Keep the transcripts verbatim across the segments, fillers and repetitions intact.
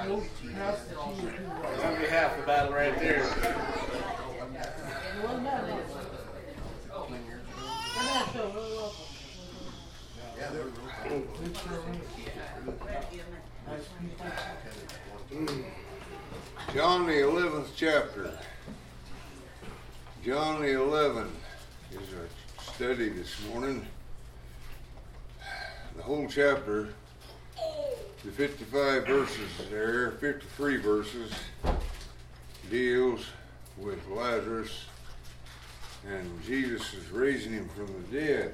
That'd be half the battle right there. John the eleventh chapter. John the eleventh is our study this morning. The whole chapter, the fifty-five verses there, fifty-three verses, deals with Lazarus and Jesus is raising him from the dead.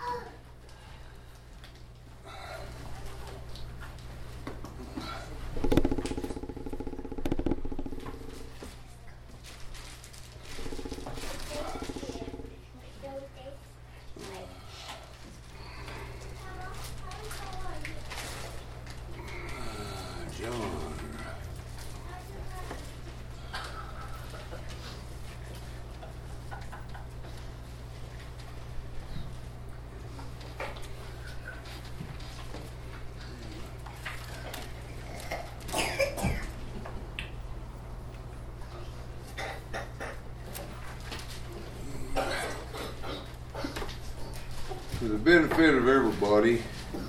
For the benefit of everybody,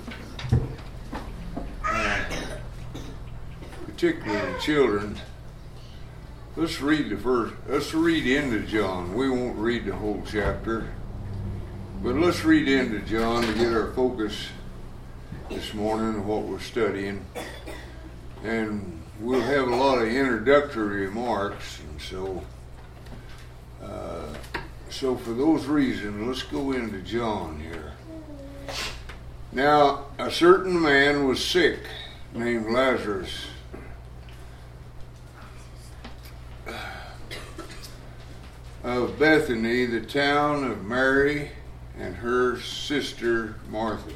uh, particularly the children, let's read the first, let's read into John. We won't read the whole chapter, but let's read into John to get our focus this morning on what we're studying. And we'll have a lot of introductory remarks, and so uh, So for those reasons, let's go into John here. Now, a certain man was sick, named Lazarus, of Bethany, the town of Mary and her sister Martha.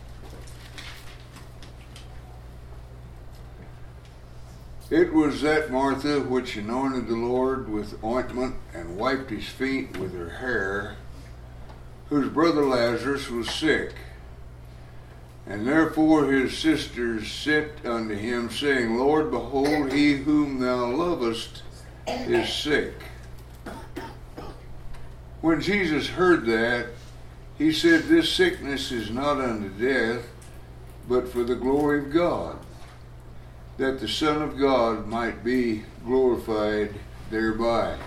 It was that Martha which anointed the Lord with ointment and wiped his feet with her hair, whose brother Lazarus was sick. And therefore his sisters sent unto him, saying, Lord, behold, he whom thou lovest is sick. When Jesus heard that, he said, This sickness is not unto death, but for the glory of God, that the Son of God might be glorified thereby.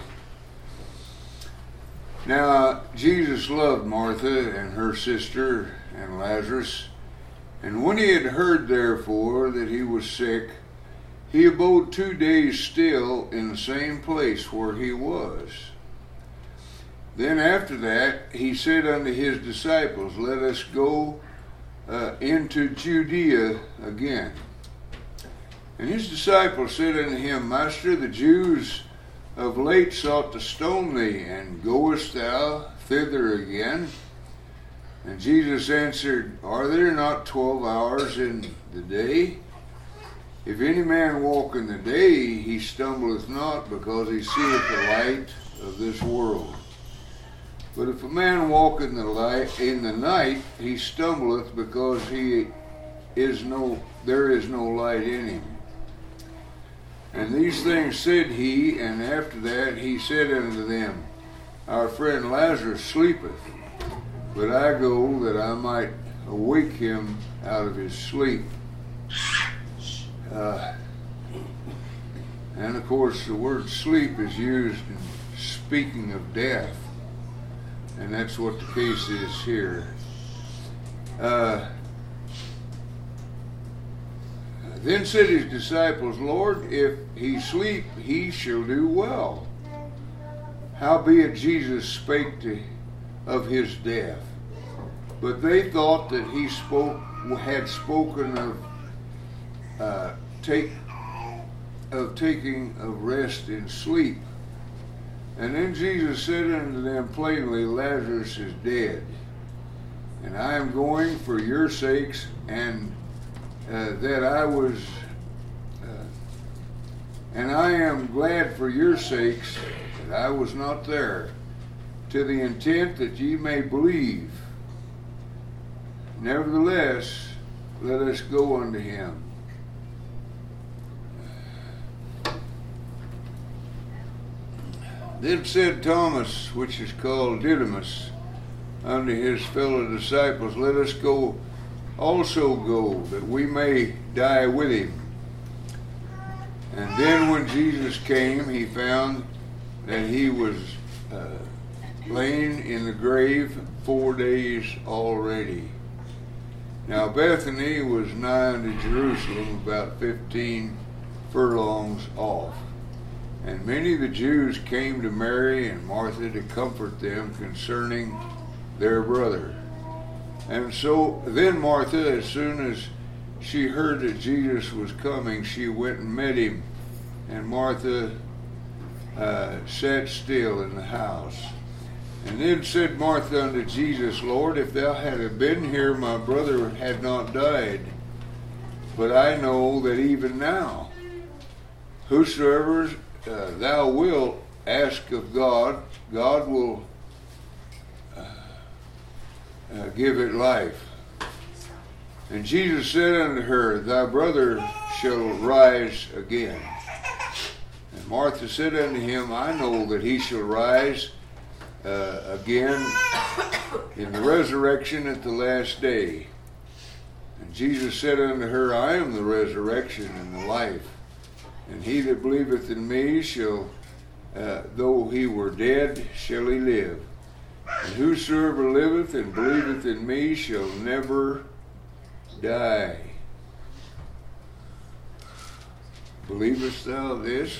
Now, Jesus loved Martha and her sister and Lazarus, and when he had heard therefore that he was sick, he abode two days still in the same place where he was. Then after that he said unto his disciples, Let us go uh, into Judea again. And his disciples said unto him, Master, the Jews of late sought to stone thee, and goest thou thither again? And Jesus answered, Are there not twelve hours in the day? If any man walk in the day, he stumbleth not, because he seeth the light of this world. But if a man walk in the light in the night, he stumbleth, because he is no there is no light in him. And these things said he, and after that he said unto them, Our friend Lazarus sleepeth, but I go that I might awake him out of his sleep. Uh, and of course the word sleep is used in speaking of death, and that's what the case is here. Uh, Then said his disciples, Lord, if he sleep, he shall do well. Howbeit Jesus spake to, of his death. But they thought that he spoke had spoken of uh, take of taking of rest in sleep. And then Jesus said unto them plainly, Lazarus is dead, and I am going for your sakes, and Uh, that I was, uh, and I am glad for your sakes that I was not there, to the intent that ye may believe. Nevertheless, let us go unto him. Then said Thomas, which is called Didymus, unto his fellow disciples, Let us go also go, that we may die with him. And then when Jesus came, he found that he was uh, lain in the grave four days already. Now Bethany was nigh unto Jerusalem, about fifteen furlongs off. And many of the Jews came to Mary and Martha to comfort them concerning their brother. And so then Martha, as soon as she heard that Jesus was coming, she went and met him. And Martha uh, sat still in the house. And then said Martha unto Jesus, Lord, if thou hadst been here, my brother had not died. But I know that even now, whosoever uh, thou wilt ask of God, God will uh, uh, give it life. And Jesus said unto her, Thy brother shall rise again. And Martha said unto him, I know that he shall rise uh, again in the resurrection at the last day. And Jesus said unto her, I am the resurrection and the life. And he that believeth in me shall, uh, though he were dead, shall he live. And whosoever liveth and believeth in me shall never die. Believest thou this?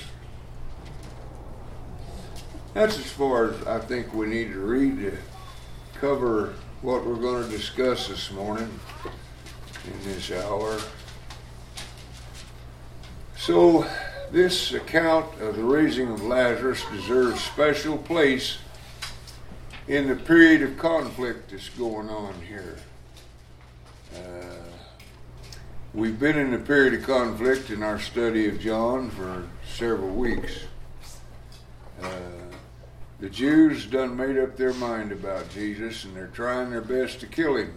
That's as far as I think we need to read to cover what we're going to discuss this morning in this hour. So this account of the raising of Lazarus deserves special place in the period of conflict that's going on here. Uh, we've been in a period of conflict in our study of John for several weeks. Uh, the Jews done made up their mind about Jesus, and they're trying their best to kill him.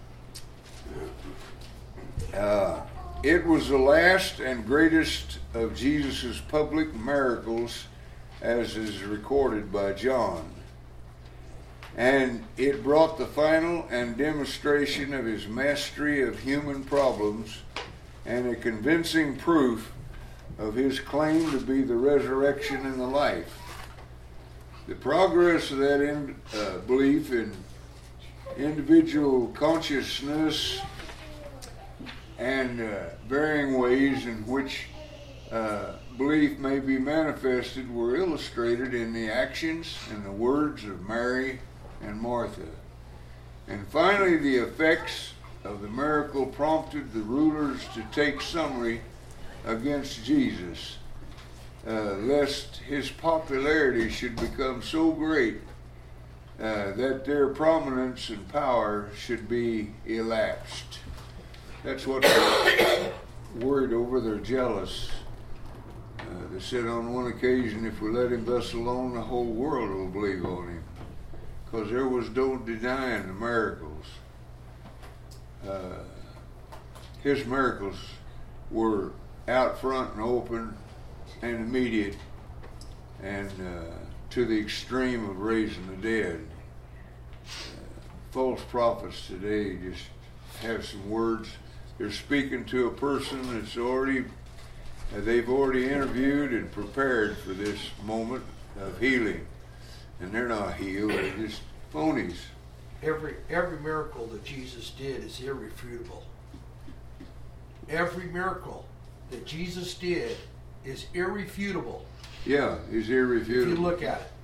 Uh, it was the last and greatest of Jesus' public miracles, as is recorded by John. And it brought the final and demonstration of his mastery of human problems and a convincing proof of his claim to be the resurrection and the life. The progress of that in, uh, belief in individual consciousness and uh, varying ways in which uh, belief may be manifested were illustrated in the actions and the words of Mary and Martha. And finally, the effects of the miracle prompted the rulers to take summary against Jesus, uh, lest his popularity should become so great uh, that their prominence and power should be elapsed. That's what they're worried over. They're jealous. Uh, they said on one occasion, if we let him thus alone, the whole world will believe on him. Because there was no denying the miracles. Uh, his miracles were out front and open and immediate, and uh, to the extreme of raising the dead. Uh, false prophets today just have some words. They're speaking to a person that's already, uh, they've already interviewed and prepared for this moment of healing. And they're not healed, they're just phonies. Every every miracle that Jesus did is irrefutable. Every miracle that Jesus did is irrefutable. Yeah, is irrefutable. If you look at it.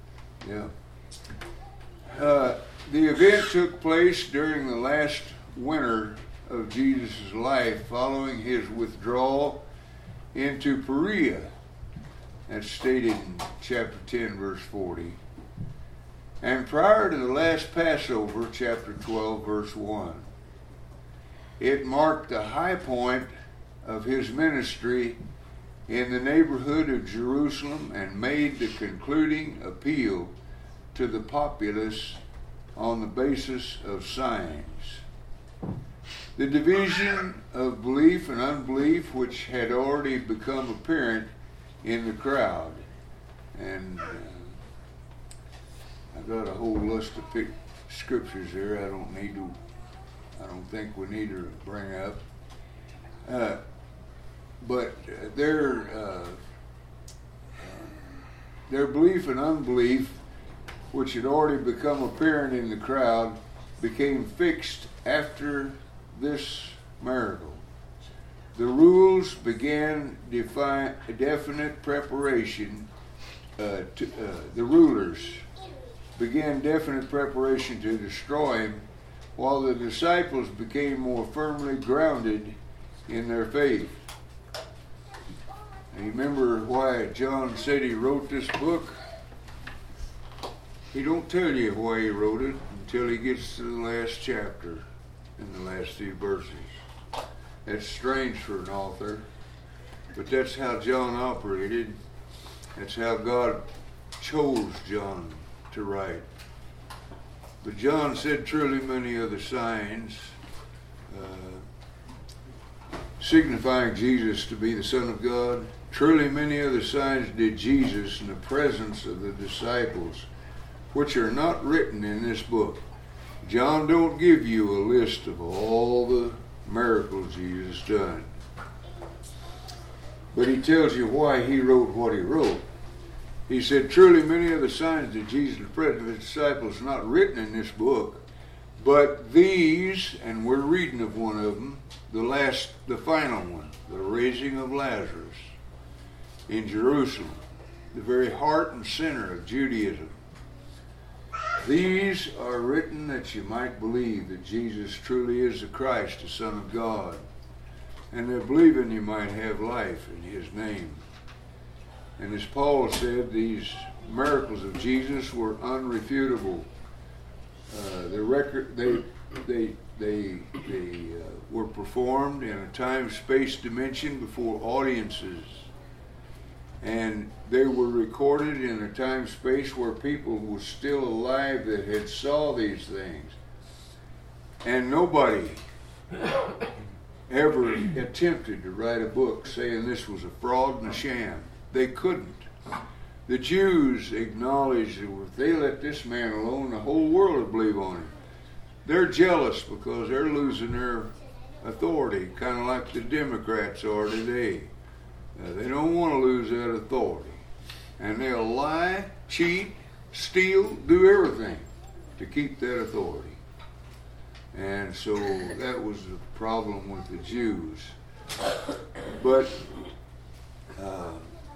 Yeah. Uh, the event took place during the last winter of Jesus' life, following his withdrawal into Perea. That's stated in chapter ten, verse forty. And prior to the last Passover, chapter twelve, verse one. It marked the high point of his ministry in the neighborhood of Jerusalem and made the concluding appeal to the populace on the basis of signs. The division of belief and unbelief, which had already become apparent in the crowd. And uh, I got a whole list of pic- scriptures here I don't need to, I don't think we need to bring up. Uh, but their, uh, their belief and unbelief, which had already become apparent in the crowd, became fixed after this miracle. The rules began defi- definite preparation. Uh, to, uh, the rulers began definite preparation to destroy him, while the disciples became more firmly grounded in their faith. And you remember why John said he wrote this book? He don't tell you why he wrote it until he gets to the last chapter in the last few verses. That's strange for an author, but that's how John operated. That's how God chose John to write. But John said, truly many other signs, uh, signifying Jesus to be the Son of God. Truly many other signs did Jesus in the presence of the disciples, which are not written in this book. John don't give you a list of all the miracles Jesus done, but he tells you why he wrote what he wrote. He said, truly many of the signs that Jesus in the presence of his disciples not written in this book, but these, and we're reading of one of them, the last, the final one, the raising of Lazarus in Jerusalem, the very heart and center of Judaism. These are written that you might believe that Jesus truly is the Christ, the Son of God, and that believing you might have life in his name. And as Paul said, these miracles of Jesus were unrefutable. Uh, the record, they, they, they, they uh, were performed in a time-space dimension before audiences. And they were recorded in a time-space where people were still alive that had saw these things. And nobody ever attempted to write a book saying this was a fraud and a sham. They couldn't. The Jews acknowledged that if they let this man alone, the whole world would believe on him. They're jealous because they're losing their authority, kind of like the Democrats are today. Uh, they don't want to lose that authority. And they'll lie, cheat, steal, do everything to keep that authority. And so that was the problem with the Jews. But uh,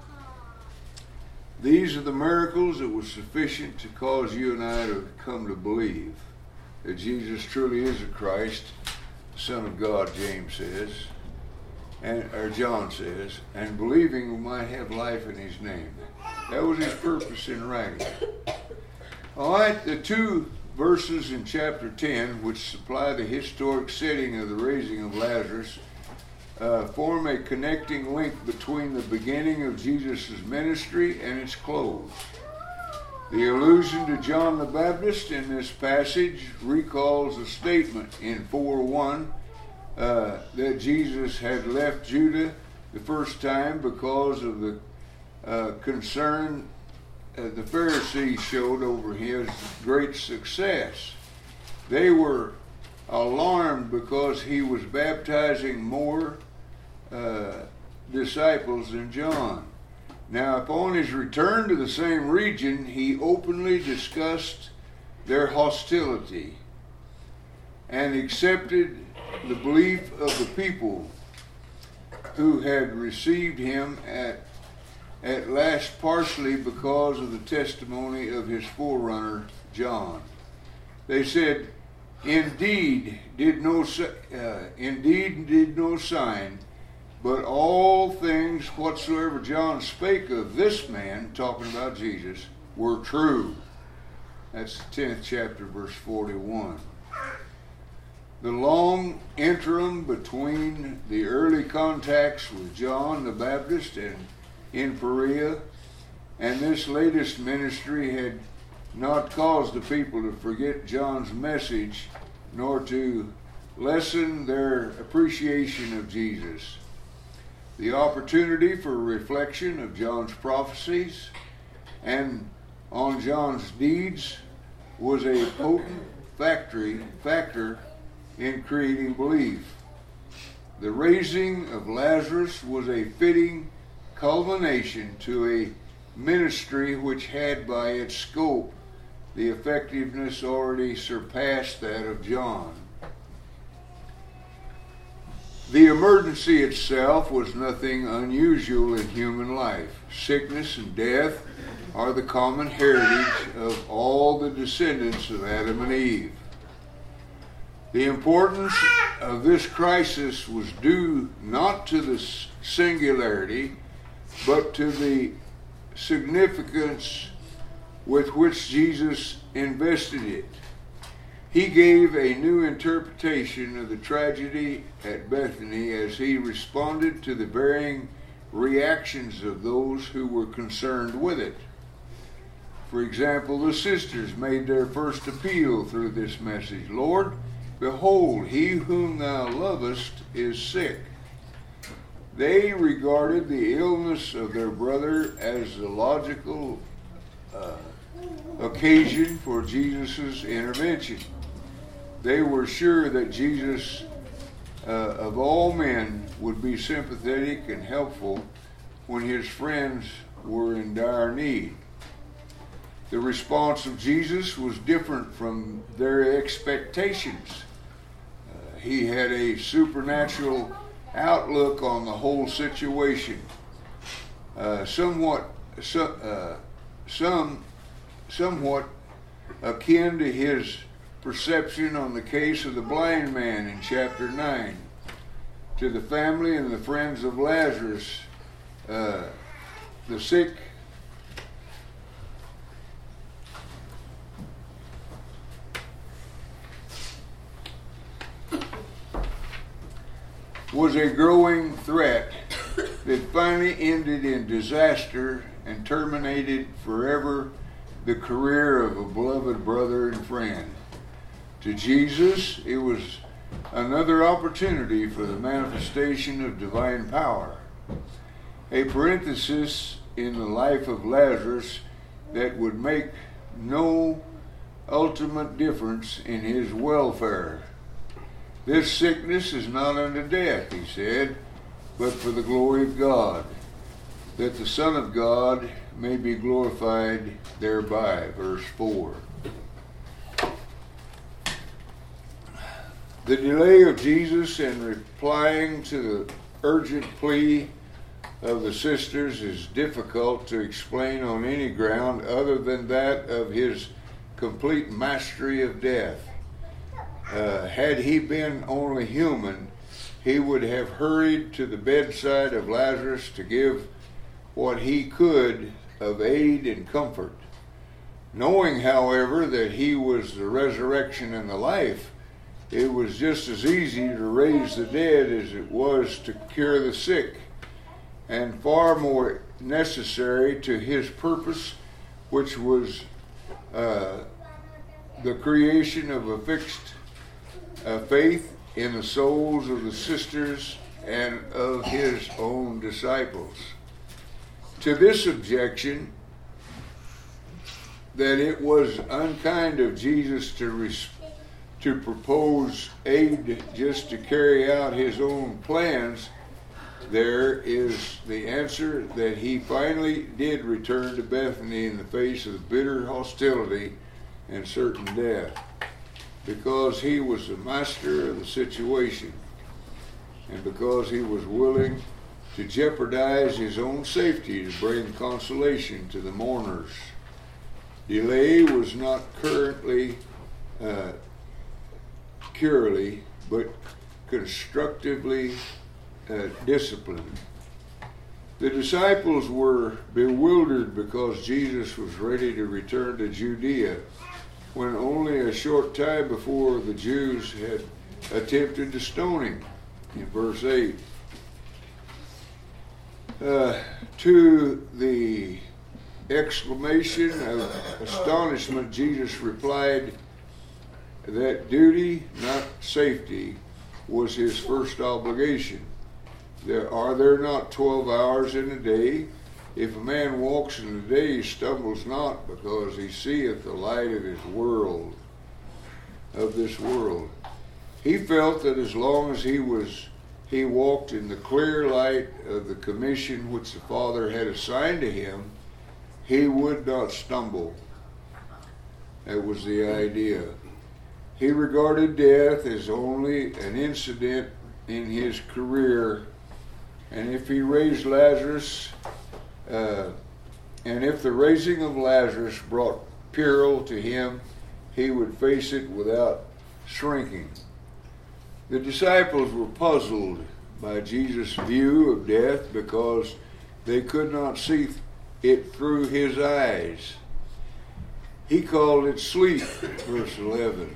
these are the miracles that were sufficient to cause you and I to come to believe that Jesus truly is the Christ, Son of God, James says, and or John says, and believing we might have life in his name. That was his purpose in writing. All right, the two verses in chapter ten, which supply the historic setting of the raising of Lazarus, uh, form a connecting link between the beginning of Jesus' ministry and its close. The allusion to John the Baptist in this passage recalls a statement in four one uh, that Jesus had left Judah the first time because of the uh, concern uh, the Pharisees showed over his great success. They were alarmed because he was baptizing more uh, disciples than John. Now, upon his return to the same region, he openly discussed their hostility and accepted the belief of the people who had received him at, at last partially because of the testimony of his forerunner, John. They said, indeed did no, uh, indeed did no sign, but all things whatsoever John spake of this man, talking about Jesus, were true. That's the tenth chapter, verse forty-one. The long interim between the early contacts with John the Baptist and in Perea and this latest ministry had not caused the people to forget John's message nor to lessen their appreciation of Jesus. The opportunity for reflection of John's prophecies and on John's deeds was a potent factory, factor in creating belief. The raising of Lazarus was a fitting culmination to a ministry which had by its scope the effectiveness already surpassed that of John. The emergency itself was nothing unusual in human life. Sickness and death are the common heritage of all the descendants of Adam and Eve. The importance of this crisis was due not to the singularity, but to the significance with which Jesus invested it. He gave a new interpretation of the tragedy at Bethany as he responded to the varying reactions of those who were concerned with it. For example, the sisters made their first appeal through this message. Lord, behold, he whom thou lovest is sick. They regarded the illness of their brother as the logical uh, occasion for Jesus' intervention. They were sure that Jesus, uh, of all men, would be sympathetic and helpful when his friends were in dire need. The response of Jesus was different from their expectations. Uh, he had a supernatural outlook on the whole situation, uh, somewhat, so, uh, some, somewhat akin to his perception on the case of the blind man in chapter nine. To the family and the friends of Lazarus, uh, the sick was a growing threat that finally ended in disaster and terminated forever the career of a beloved brother and friend. To Jesus, it was another opportunity for the manifestation of divine power, a parenthesis in the life of Lazarus that would make no ultimate difference in his welfare. This sickness is not unto death, he said, but for the glory of God, that the Son of God may be glorified thereby. Verse four. The delay of Jesus in replying to the urgent plea of the sisters is difficult to explain on any ground other than that of his complete mastery of death. Uh, had he been only human, he would have hurried to the bedside of Lazarus to give what he could of aid and comfort. Knowing, however, that he was the resurrection and the life, it was just as easy to raise the dead as it was to cure the sick, and far more necessary to his purpose, which was uh, the creation of a fixed uh, faith in the souls of the sisters and of his own disciples. To this objection, that it was unkind of Jesus to respond to propose aid just to carry out his own plans, there is the answer that he finally did return to Bethany in the face of bitter hostility and certain death, because he was the master of the situation and because he was willing to jeopardize his own safety to bring consolation to the mourners. Delay was not currently uh, purely, but constructively uh, disciplined. The disciples were bewildered because Jesus was ready to return to Judea, when only a short time before the Jews had attempted to stone him, in verse eight. Uh, to the exclamation of astonishment, Jesus replied that duty, not safety, was his first obligation. There are there not twelve hours in a day? If a man walks in the day, he stumbles not, because he seeth the light of his world, of this world. He felt that as long as he was, he walked in the clear light of the commission which the Father had assigned to him, he would not stumble. That was the idea. He regarded death as only an incident in his career, and if he raised Lazarus, uh, and if the raising of Lazarus brought peril to him, he would face it without shrinking. The disciples were puzzled by Jesus' view of death because they could not see it through his eyes. He called it sleep, verse eleven.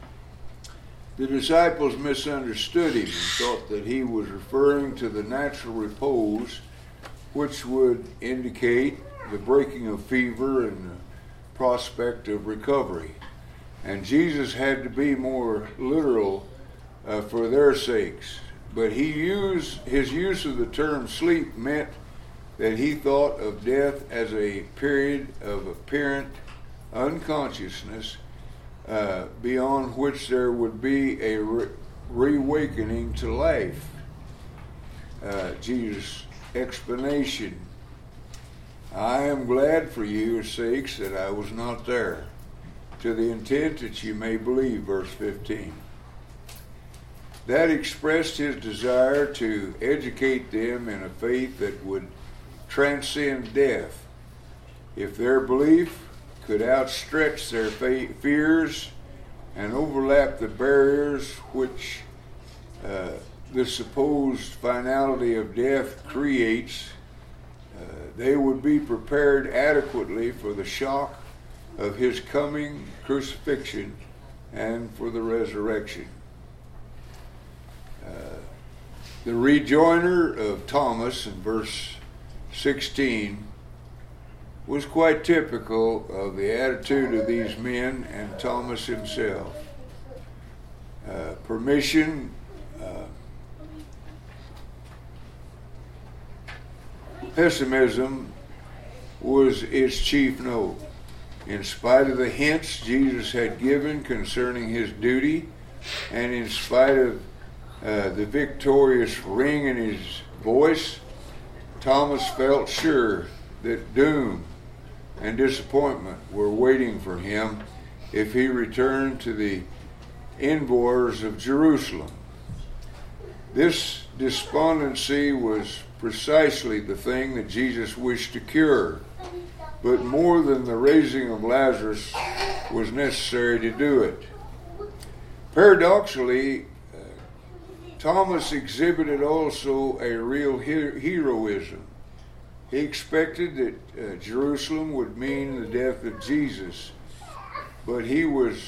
The disciples misunderstood him and thought that he was referring to the natural repose, which would indicate the breaking of fever and the prospect of recovery. And Jesus had to be more literal uh, for their sakes. But he used his use of the term sleep meant that he thought of death as a period of apparent unconsciousness, uh, beyond which there would be a re- reawakening to life. Uh, Jesus' explanation: I am glad for your sakes that I was not there, to the intent that you may believe, verse fifteen. That expressed his desire to educate them in a faith that would transcend death. If their belief could outstretch their fa- fears and overlap the barriers which uh, the supposed finality of death creates, uh, they would be prepared adequately for the shock of his coming crucifixion and for the resurrection. Uh, the rejoinder of Thomas in verse sixteen was quite typical of the attitude of these men and Thomas himself. Uh, permission, uh, pessimism was its chief note. In spite of the hints Jesus had given concerning his duty, and in spite of uh, the victorious ring in his voice, Thomas felt sure that doom and disappointment were waiting for him if he returned to the envoys of Jerusalem. This despondency was precisely the thing that Jesus wished to cure, but more than the raising of Lazarus was necessary to do it. Paradoxically, uh, Thomas exhibited also a real he- heroism. He expected that uh, Jerusalem would mean the death of Jesus, but he was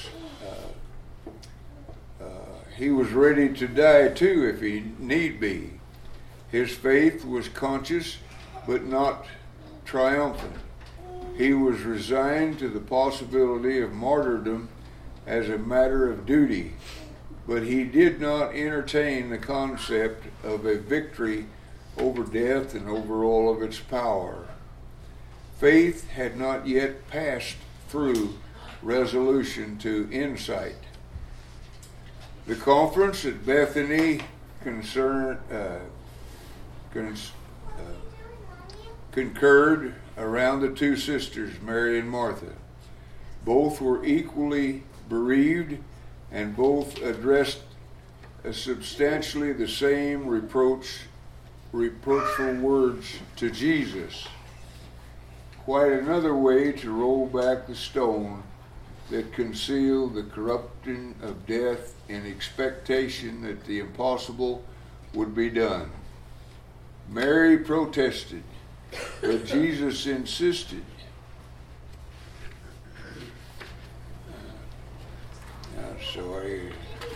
uh, uh, he was ready to die too if he need be. His faith was conscious, but not triumphant. He was resigned to the possibility of martyrdom as a matter of duty, but he did not entertain the concept of a victory over death and over all of its power. Faith had not yet passed through resolution to insight. The conference at Bethany concern, uh, cons, uh, concurred around the two sisters, Mary and Martha. Both were equally bereaved, and both addressed uh, substantially the same reproach reproachful words to Jesus. Quite another way to roll back the stone that concealed the corruption of death in expectation that the impossible would be done. Mary protested, but Jesus insisted. I'm sorry.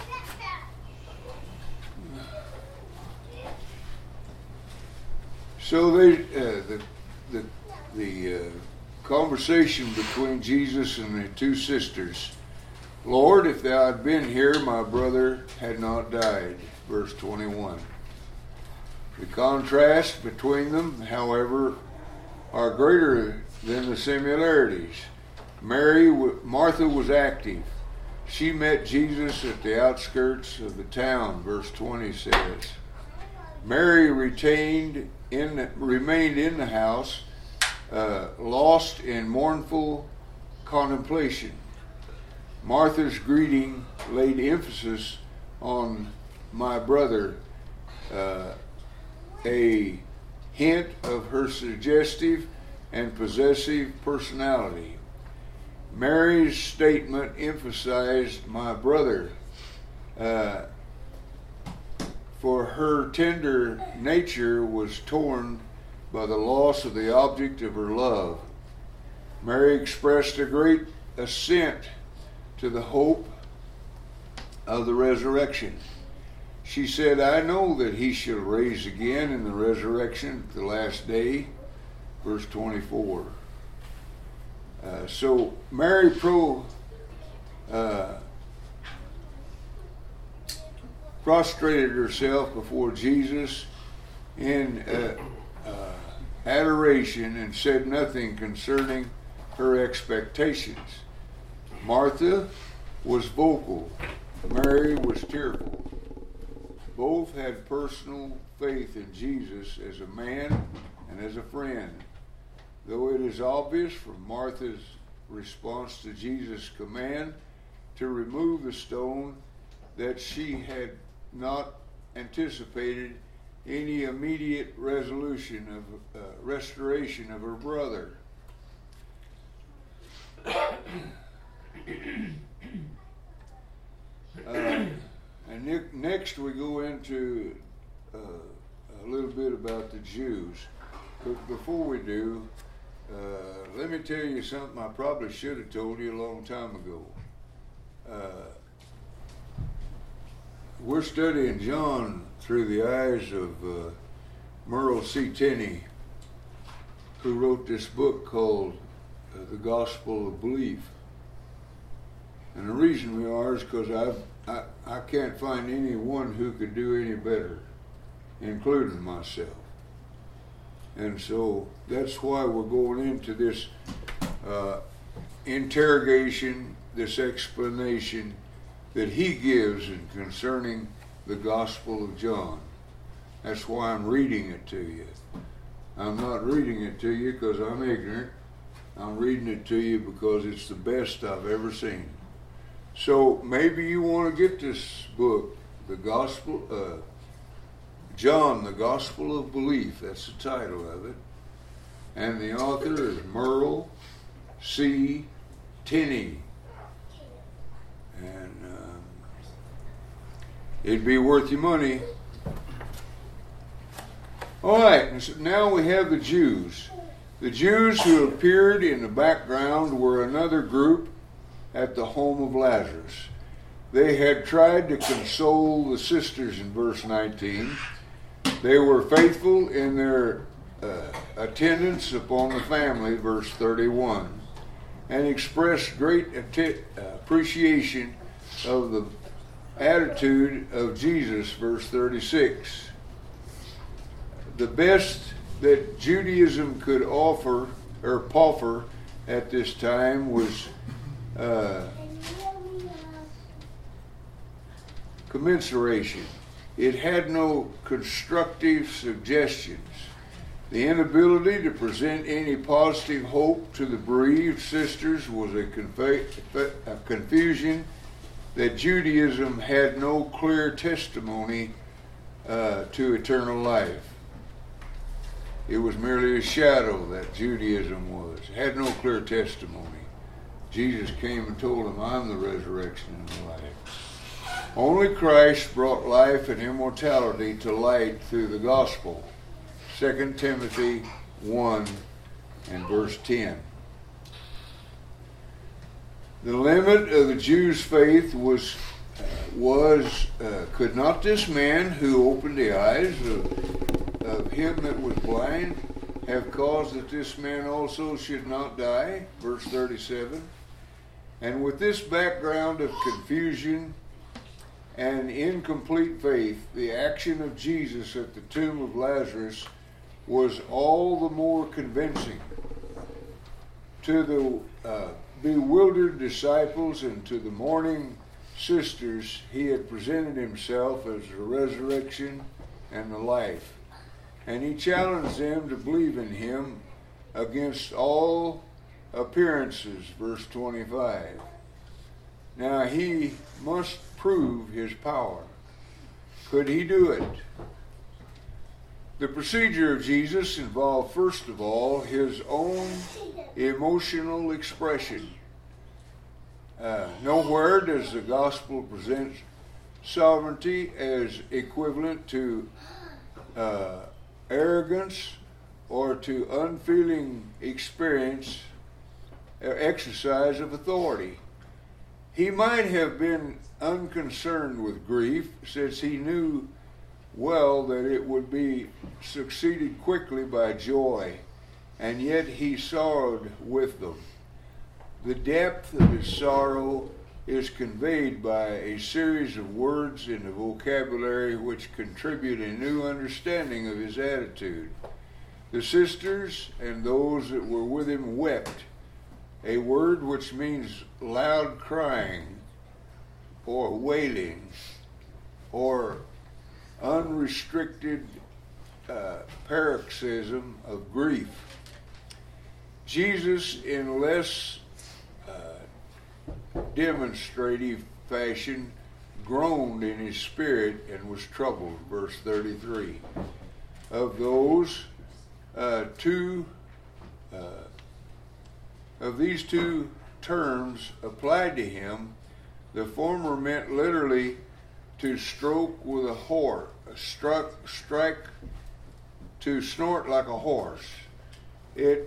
So they, uh, the the the uh, conversation between Jesus and the two sisters. Lord, if thou had been here, my brother had not died. Verse twenty-one. The contrast between them, however, are greater than the similarities. Mary, Martha was active. She met Jesus at the outskirts of the town, verse twenty says. Mary retained in, remained in the house, uh, lost in mournful contemplation. Martha's greeting laid emphasis on my brother, uh, a hint of her suggestive and possessive personality. Mary's statement emphasized my brother, uh, for her tender nature was torn by the loss of the object of her love. Mary expressed a great assent to the hope of the resurrection. She said, I know that he shall rise again in the resurrection at the last day, verse twenty-four. Uh, so Mary pro, uh, prostrated herself before Jesus in uh, uh, adoration and said nothing concerning her expectations. Martha was vocal. Mary was tearful. Both had personal faith in Jesus as a man and as a friend. Though it is obvious from Martha's response to Jesus' command to remove the stone that she had not anticipated any immediate resolution of uh, restoration of her brother. uh, and ne- next we go into uh, a little bit about the Jews. But before we do, uh, let me tell you something I probably should have told you a long time ago. Uh, we're studying John through the eyes of uh, Merle C. Tenney, who wrote this book called uh, The Gospel of Belief. And the reason we are is because I I can't find anyone who could do any better, including myself. And so that's why we're going into this uh, interrogation, this explanation that he gives in concerning the Gospel of John. That's why I'm reading it to you. I'm not reading it to you because I'm ignorant. I'm reading it to you because it's the best I've ever seen. So maybe you want to get this book, the Gospel, uh, John, the Gospel of Belief. That's the title of it. And the author is Merle C. Tenney. And um, it'd be worth your money. All right, and so now we have the Jews. The Jews who appeared in the background were another group at the home of Lazarus. They had tried to console the sisters in verse nineteen. They were faithful in their uh, attendance upon the family, verse thirty-one, and expressed great atti- appreciation of the attitude of Jesus, verse thirty-six. The best that Judaism could offer or proffer at this time was uh, commensuration. It had no constructive suggestions. The inability to present any positive hope to the bereaved sisters was a, conf- a confusion that Judaism had no clear testimony uh, to eternal life. It was merely a shadow that Judaism was. It had no clear testimony. Jesus came and told them, I'm the resurrection and the life. Only Christ brought life and immortality to light through the gospel. Second Timothy one and verse ten. The limit of the Jews' faith was, uh, was uh, could not this man who opened the eyes of, of him that was blind have caused that this man also should not die? Verse thirty-seven. And with this background of confusion and incomplete faith, the action of Jesus at the tomb of Lazarus was all the more convincing. To the uh, bewildered disciples and to the mourning sisters, he had presented himself as the resurrection and the life. And he challenged them to believe in him against all appearances, verse twenty-five. Now he must prove his power. Could he do it? The procedure of Jesus involved, first of all, his own emotional expression. Uh, nowhere does the gospel present sovereignty as equivalent to uh, arrogance or to unfeeling experience or exercise of authority. He might have been unconcerned with grief, since he knew well that it would be succeeded quickly by joy, and yet he sorrowed with them. The depth of his sorrow is conveyed by a series of words in the vocabulary which contribute a new understanding of his attitude. The sisters and those that were with him wept, a word which means loud crying or wailing or unrestricted uh, paroxysm of grief. Jesus, in less uh, demonstrative fashion, groaned in his spirit and was troubled, verse thirty-three. Of those uh, two uh, of these two terms applied to him, the former meant literally to stroke with a horse, struck, strike, to snort like a horse. It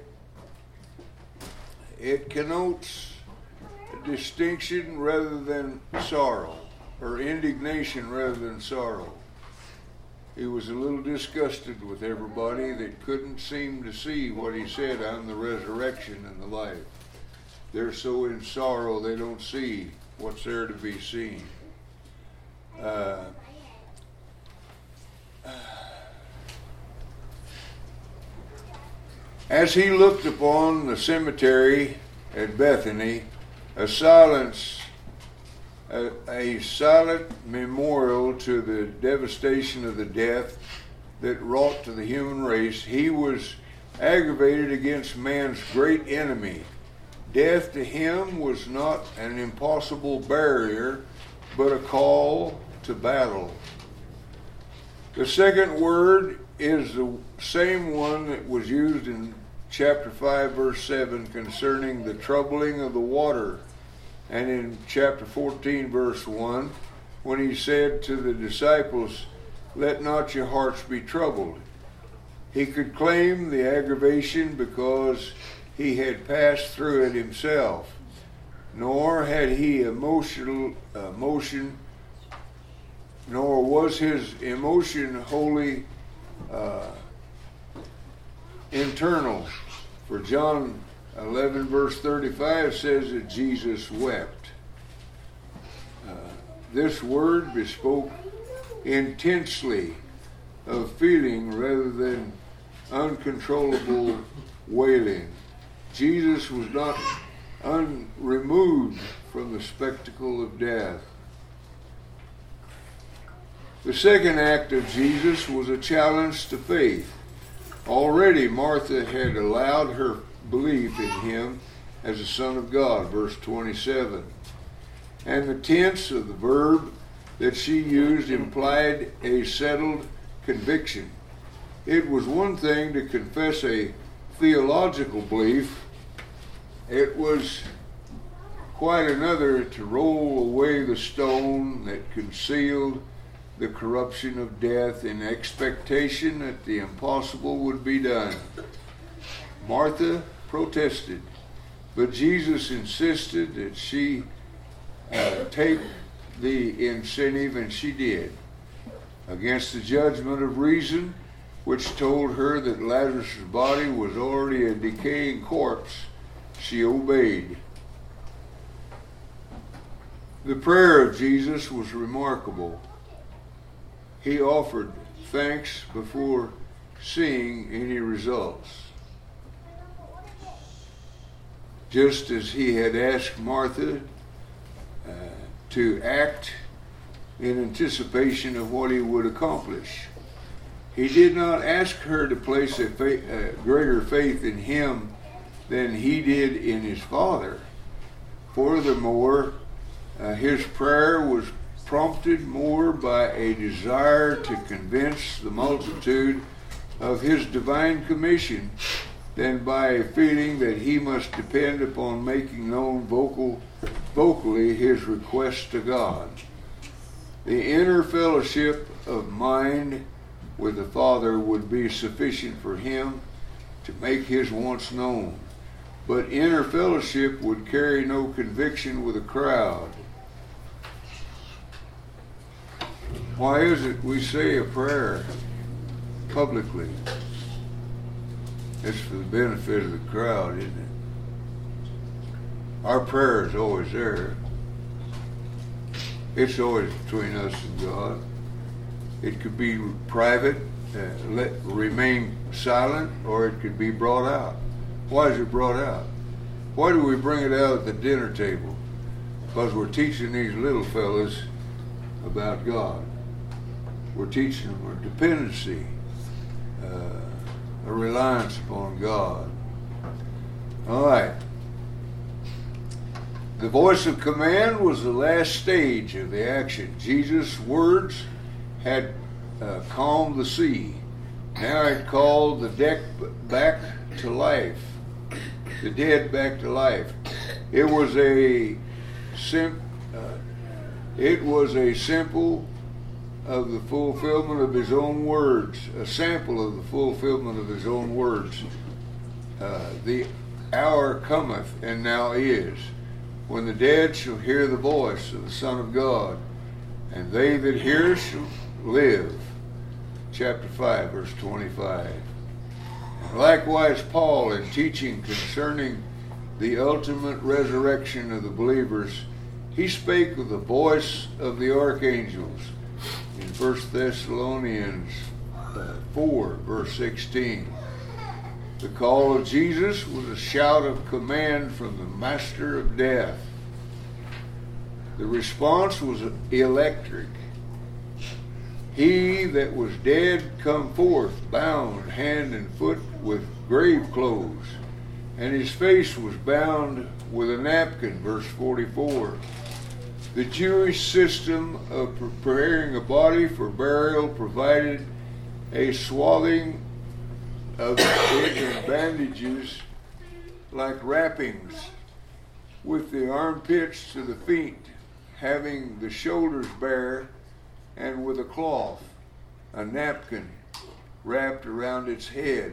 it connotes distinction rather than sorrow, or indignation rather than sorrow. He was a little disgusted with everybody that couldn't seem to see what he said, I'm the resurrection and the life. They're so in sorrow they don't see what's there to be seen. Uh, as he looked upon the cemetery at Bethany, a silence, a, a silent memorial to the devastation of the death that wrought to the human race, he was aggravated against man's great enemy. Death to him was not an impossible barrier, but a call to battle. The second word is the same one that was used in chapter five, verse seven, concerning the troubling of the water, and in chapter fourteen, verse one, when he said to the disciples, let not your hearts be troubled. He could claim the aggravation because he had passed through it himself, nor had he emotional emotion, nor was his emotion wholly uh, internal. For John eleven verse thirty-five says that Jesus wept. Uh, this word bespoke intensely of feeling rather than uncontrollable wailing. Jesus was not unremoved from the spectacle of death. The second act of Jesus was a challenge to faith. Already Martha had allowed her belief in him as the Son of God, verse twenty-seven. And the tense of the verb that she used implied a settled conviction. It was one thing to confess a theological belief. It was quite another to roll away the stone that concealed the corruption of death in expectation that the impossible would be done. Martha protested, but Jesus insisted that she uh, take the incentive, and she did. Against the judgment of reason, which told her that Lazarus' body was already a decaying corpse, she obeyed. The prayer of Jesus was remarkable. He offered thanks before seeing any results. Just as he had asked Martha uh, to act in anticipation of what he would accomplish. He did not ask her to place a, fa- a greater faith in him than he did in his Father. Furthermore, uh, his prayer was prompted more by a desire to convince the multitude of his divine commission than by a feeling that he must depend upon making known vocal, vocally his request to God. The inner fellowship of mind with the Father would be sufficient for him to make his wants known, but inner fellowship would carry no conviction with a crowd. Why is it we say a prayer publicly? It's for the benefit of the crowd, isn't it? Our prayer is always there. It's always between us and God. It could be private, uh, let remain silent, or it could be brought out. Why is it brought out? Why do we bring it out at the dinner table? Because we're teaching these little fellas about God. We're teaching them a dependency, uh, a reliance upon God. All right. The voice of command was the last stage of the action. Jesus' words had uh, calmed the sea. Now it called the deck back to life, the dead back to life. It was a sim- uh, it was a simple of the fulfillment of his own words, a sample of the fulfillment of his own words. Uh, the hour cometh, and now is, when the dead shall hear the voice of the Son of God, and they that hear shall live. Chapter five, verse twenty-five. And likewise Paul, in teaching concerning the ultimate resurrection of the believers, he spake with the voice of the archangels. In First Thessalonians uh, four, verse sixteen. The call of Jesus was a shout of command from the master of death. The response was electric. He that was dead come forth, bound hand and foot with grave clothes, and his face was bound with a napkin, verse forty-four. The Jewish system of preparing a body for burial provided a swathing of it in bandages like wrappings, with the armpits to the feet, having the shoulders bare, and with a cloth, a napkin, wrapped around its head.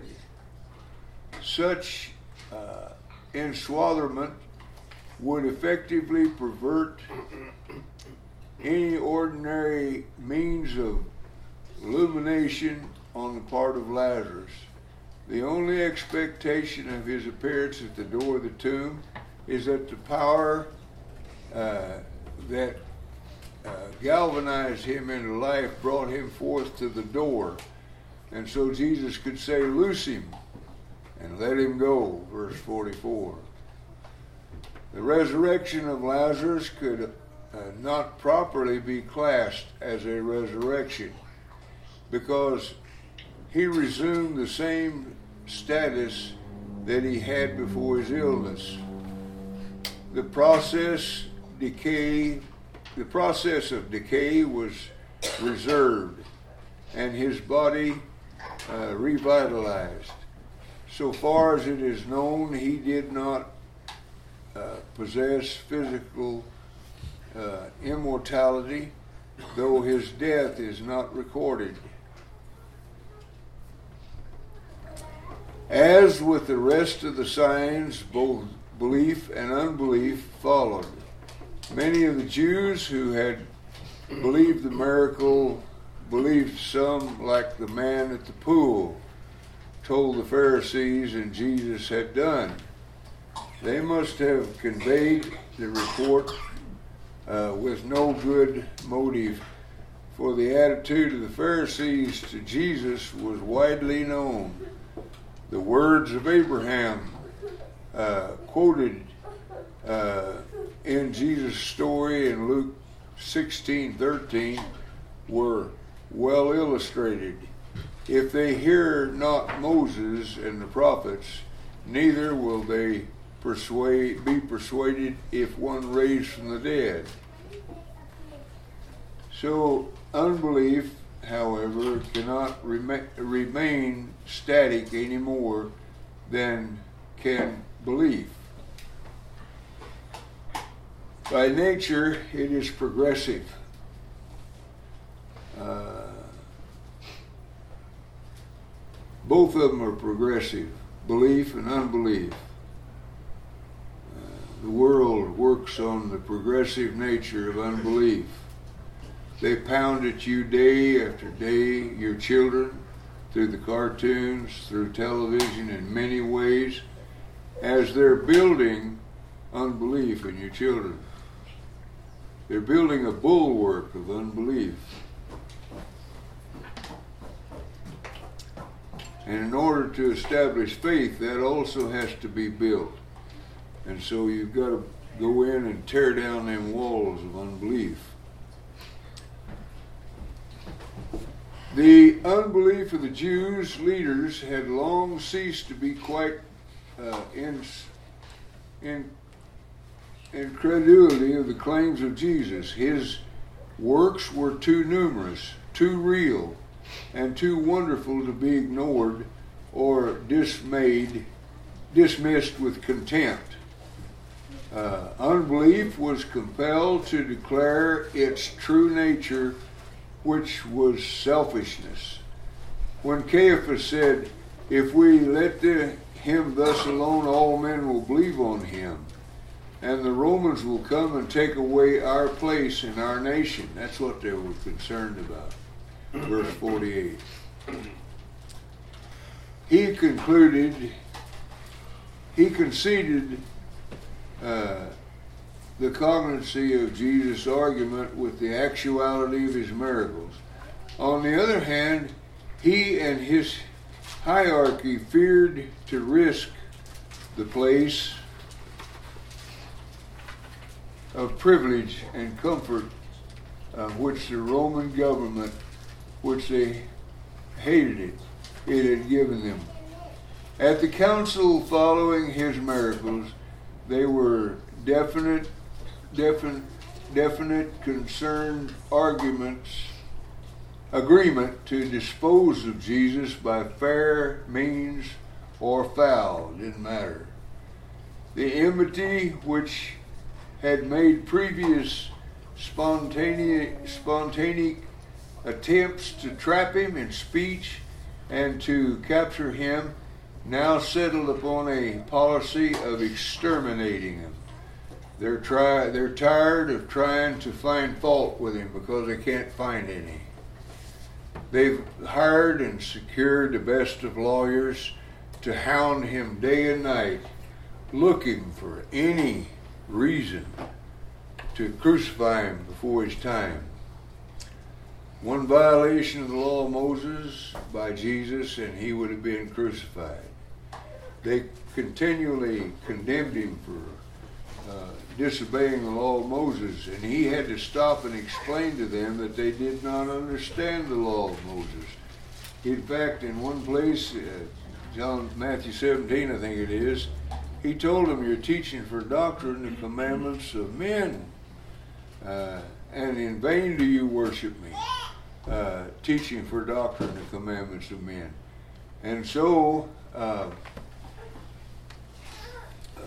Such uh, enswathment would effectively pervert any ordinary means of illumination on the part of Lazarus. The only expectation of his appearance at the door of the tomb is that the power uh, that uh, galvanized him into life brought him forth to the door. And so Jesus could say, "Loose him and let him go," verse forty-four. The resurrection of Lazarus could uh, not properly be classed as a resurrection because he resumed the same status that he had before his illness. The process decay, the process of decay was reserved, and his body uh, revitalized. So far as it is known, he did not uh, possess physical uh, immortality, though his death is not recorded. As with the rest of the signs, both belief and unbelief followed. Many of the Jews who had believed the miracle believed some, like the man at the pool, told the Pharisees and Jesus had done. They must have conveyed the report uh, with no good motive, for the attitude of the Pharisees to Jesus was widely known. The words of Abraham uh, quoted uh, in Jesus' story in Luke sixteen thirteen were well illustrated. If they hear not Moses and the prophets, neither will they persuade, be persuaded if one raised from the dead. So unbelief, however, cannot rema- remain static any more than can belief. By nature, it is progressive. Uh, both of them are progressive, belief and unbelief. Uh, the world works on the progressive nature of unbelief. They pound at you day after day, your children, through the cartoons, through television, in many ways, as they're building unbelief in your children. They're building a bulwark of unbelief. And in order to establish faith, that also has to be built. And so you've got to go in and tear down them walls of unbelief. The unbelief of the Jews' leaders had long ceased to be quite uh, in, in incredulity of the claims of Jesus. His works were too numerous, too real, and too wonderful to be ignored or dismayed, dismissed with contempt. Uh, unbelief was compelled to declare its true nature, which was selfishness. When Caiaphas said, "If we let the, him thus alone, all men will believe on him, and the Romans will come and take away our place in our nation." That's what they were concerned about. Verse forty-eight. He concluded, he conceded uh, the cognancy of Jesus' argument with the actuality of his miracles. On the other hand, he and his hierarchy feared to risk the place of privilege and comfort uh, which the Roman government, which they hated it, it had given them. At the council following his miracles, they were definite, definite, definite concerned arguments, agreement to dispose of Jesus by fair means or foul, didn't matter. The enmity which had made previous spontaneous, spontaneous attempts to trap him in speech and to capture him now settled upon a policy of exterminating him. They're try, they're tired of trying to find fault with him because they can't find any. They've hired and secured the best of lawyers to hound him day and night, looking for any reason to crucify him before his time. One violation of the law of Moses by Jesus, and he would have been crucified. They continually condemned him for uh, disobeying the law of Moses, and he had to stop and explain to them that they did not understand the law of Moses. In fact, in one place, uh, John Matthew seventeen, I think it is, he told them, "You're teaching for doctrine the commandments of men, uh, and in vain do you worship me." Uh, teaching for doctrine the commandments of men. And so uh, uh,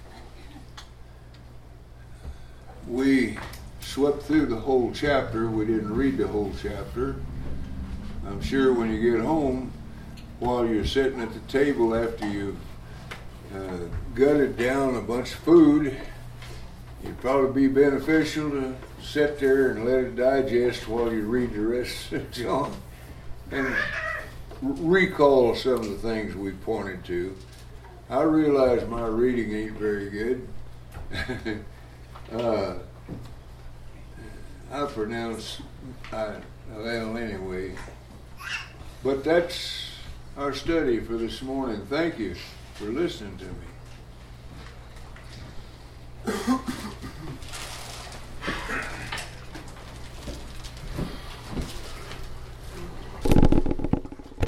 we swept through the whole chapter. We didn't read the whole chapter. I'm sure when you get home, while you're sitting at the table after you've uh, gutted down a bunch of food, it'd probably be beneficial to sit there and let it digest while you read the rest of John and recall some of the things we pointed to. I realize my reading ain't very good. uh, I pronounce I, well anyway. But that's our study for this morning. Thank you for listening to me.